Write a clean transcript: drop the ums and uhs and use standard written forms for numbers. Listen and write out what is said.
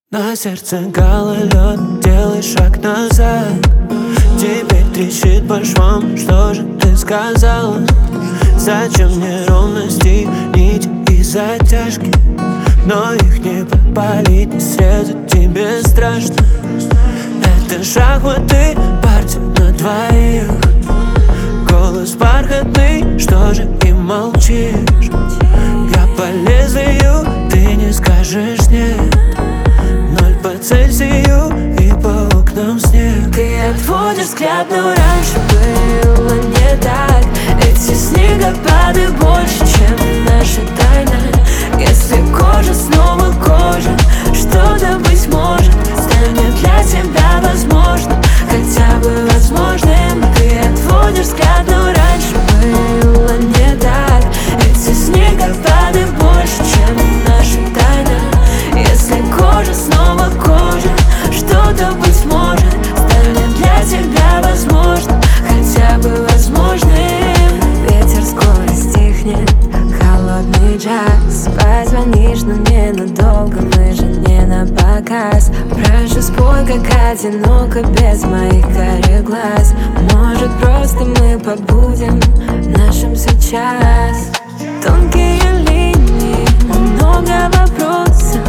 На сердце гололед, делай шаг назад. Теперь трещит по швам, что же ты сказала? Зачем мне ровности, нить и затяжки? Но их не подпалить, не срезать тебе страшно. Это шахматы, партия на двоих. Голос бархатный, что же и молчишь? Я по лезвию, ты не скажешь нет. 0 по Цельсию и по окнам снег. Ты отводишь взгляд, но раньше было не так. Эти снегопады больше, чем наша тайна. Если кожа снова кожа, что-то, быть может, станет для тебя возможно, хотя бы возможным. Ты отводишь взгляд, но раньше было не так. Эти снегопады больше, чем наша тайна. Если кожа снова кожа, что-то, быть может, станет для тебя возможно, хотя бы возможным. Ветер скоро стихнет, холодный джаз. Позвонишь, но ненадолго, мы же не на показ. Прошу, спой, как одиноко, без моих карих глаз. Может, просто мы побудем в нашем сейчас. Тонкие линии, много вопросов.